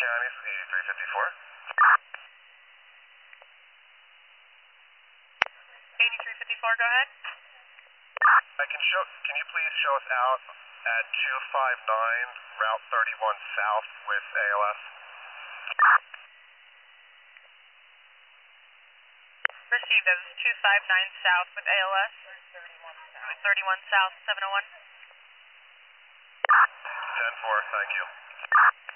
County, 8354. 8354, go ahead. Can you please show us out at 259 Route 31 South with ALS? Received, that was 259 South with ALS. 31 South, 701. 10-4, thank you.